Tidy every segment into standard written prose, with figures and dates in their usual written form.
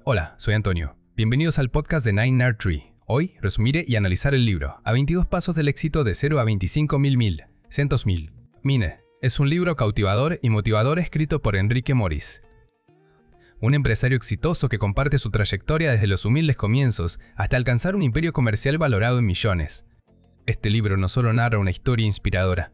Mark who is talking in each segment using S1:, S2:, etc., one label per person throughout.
S1: Hola, soy Antonio. Bienvenidos al podcast de 9nerd Tree. Hoy resumiré y analizar el libro A 22 pasos del éxito de 0 a 25.000 cientos mil. Mine es un libro cautivador y motivador escrito por Enrique Moris. Un empresario exitoso que comparte su trayectoria desde los humildes comienzos hasta alcanzar un imperio comercial valorado en millones. Este libro no solo narra una historia inspiradora,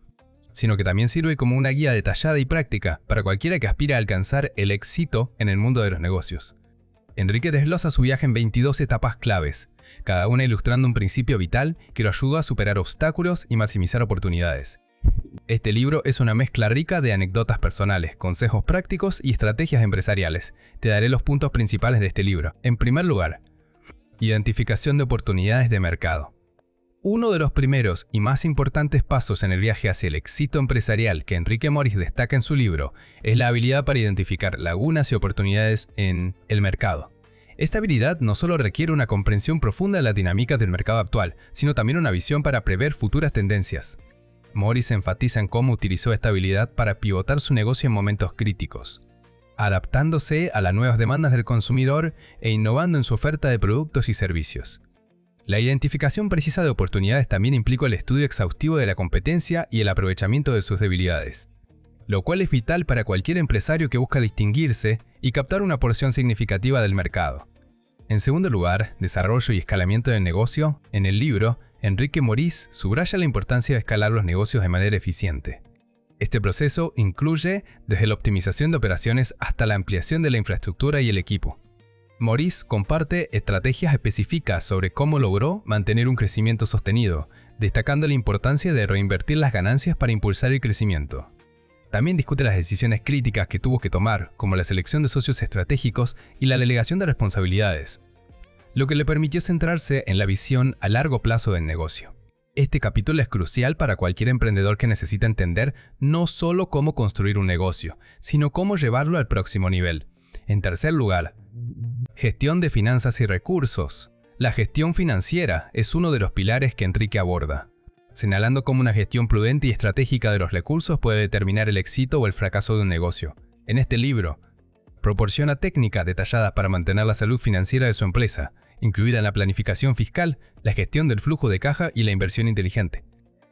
S1: sino que también sirve como una guía detallada y práctica para cualquiera que aspire a alcanzar el éxito en el mundo de los negocios. Enrique desglosa su viaje en 22 etapas claves, cada una ilustrando un principio vital que lo ayuda a superar obstáculos y maximizar oportunidades. Este libro es una mezcla rica de anécdotas personales, consejos prácticos y estrategias empresariales. Te daré los puntos principales de este libro. En primer lugar, identificación de oportunidades de mercado. Uno de los primeros y más importantes pasos en el viaje hacia el éxito empresarial que Enrique Moris destaca en su libro es la habilidad para identificar lagunas y oportunidades en el mercado. Esta habilidad no solo requiere una comprensión profunda de la dinámica del mercado actual, sino también una visión para prever futuras tendencias. Moris enfatiza en cómo utilizó esta habilidad para pivotar su negocio en momentos críticos, adaptándose a las nuevas demandas del consumidor e innovando en su oferta de productos y servicios. La identificación precisa de oportunidades también implica el estudio exhaustivo de la competencia y el aprovechamiento de sus debilidades, lo cual es vital para cualquier empresario que busca distinguirse y captar una porción significativa del mercado. En segundo lugar, desarrollo y escalamiento del negocio. En el libro, Enrique Moris subraya la importancia de escalar los negocios de manera eficiente. Este proceso incluye desde la optimización de operaciones hasta la ampliación de la infraestructura y el equipo. Moris comparte estrategias específicas sobre cómo logró mantener un crecimiento sostenido, destacando la importancia de reinvertir las ganancias para impulsar el crecimiento. También discute las decisiones críticas que tuvo que tomar, como la selección de socios estratégicos y la delegación de responsabilidades, lo que le permitió centrarse en la visión a largo plazo del negocio. Este capítulo es crucial para cualquier emprendedor que necesita entender no solo cómo construir un negocio, sino cómo llevarlo al próximo nivel. En tercer lugar, gestión de finanzas y recursos. La gestión financiera es uno de los pilares que Enrique aborda, señalando cómo una gestión prudente y estratégica de los recursos puede determinar el éxito o el fracaso de un negocio. En este libro, proporciona técnicas detalladas para mantener la salud financiera de su empresa, incluida la planificación fiscal, la gestión del flujo de caja y la inversión inteligente.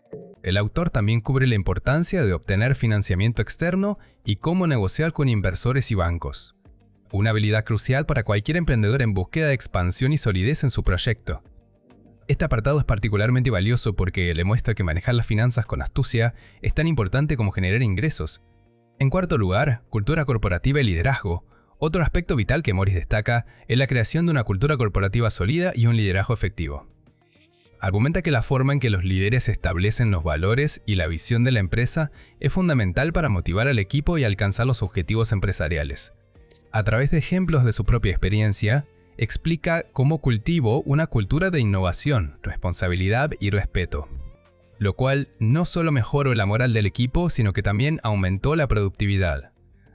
S1: El autor también cubre la importancia de obtener financiamiento externo y cómo negociar con inversores y bancos, una habilidad crucial para cualquier emprendedor en búsqueda de expansión y solidez en su proyecto. Este apartado es particularmente valioso porque le muestra que manejar las finanzas con astucia es tan importante como generar ingresos. En cuarto lugar, cultura corporativa y liderazgo. Otro aspecto vital que Moris destaca es la creación de una cultura corporativa sólida y un liderazgo efectivo. Argumenta que la forma en que los líderes establecen los valores y la visión de la empresa es fundamental para motivar al equipo y alcanzar los objetivos empresariales. A través de ejemplos de su propia experiencia, explica cómo cultivó una cultura de innovación, responsabilidad y respeto, lo cual no solo mejoró la moral del equipo, sino que también aumentó la productividad.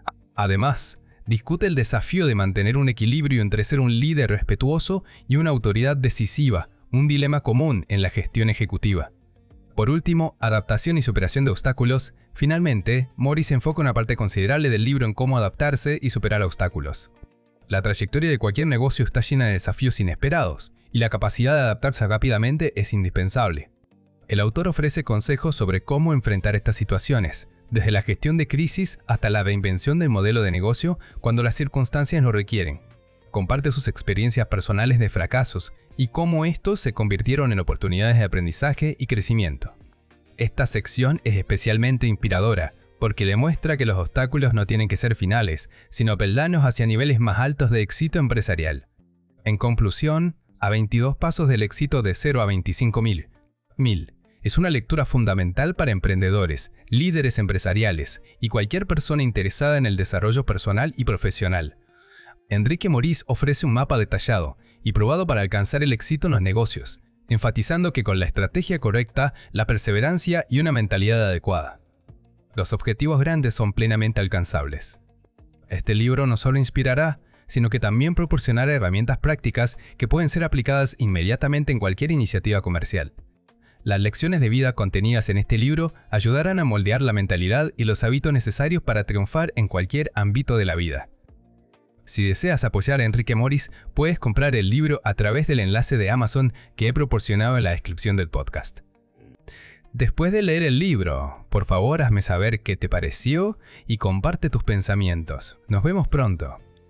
S1: Además, discute el desafío de mantener un equilibrio entre ser un líder respetuoso y una autoridad decisiva, un dilema común en la gestión ejecutiva. Por último, adaptación y superación de obstáculos. Finalmente, Moris enfoca una parte considerable del libro en cómo adaptarse y superar obstáculos. La trayectoria de cualquier negocio está llena de desafíos inesperados, y la capacidad de adaptarse rápidamente es indispensable. El autor ofrece consejos sobre cómo enfrentar estas situaciones, desde la gestión de crisis hasta la reinvención del modelo de negocio cuando las circunstancias lo requieren. Comparte sus experiencias personales de fracasos y cómo estos se convirtieron en oportunidades de aprendizaje y crecimiento. Esta sección es especialmente inspiradora porque demuestra que los obstáculos no tienen que ser finales, sino peldaños hacia niveles más altos de éxito empresarial. En conclusión, A 22 pasos del éxito de 0 a 25.000 es una lectura fundamental para emprendedores, líderes empresariales y cualquier persona interesada en el desarrollo personal y profesional. Enrique Moris ofrece un mapa detallado y probado para alcanzar el éxito en los negocios, enfatizando que con la estrategia correcta, la perseverancia y una mentalidad adecuada, los objetivos grandes son plenamente alcanzables. Este libro no solo inspirará, sino que también proporcionará herramientas prácticas que pueden ser aplicadas inmediatamente en cualquier iniciativa comercial. Las lecciones de vida contenidas en este libro ayudarán a moldear la mentalidad y los hábitos necesarios para triunfar en cualquier ámbito de la vida. Si deseas apoyar a Enrique Morris, puedes comprar el libro a través del enlace de Amazon que he proporcionado en la descripción del podcast. Después de leer el libro, por favor hazme saber qué te pareció y comparte tus pensamientos. Nos vemos pronto.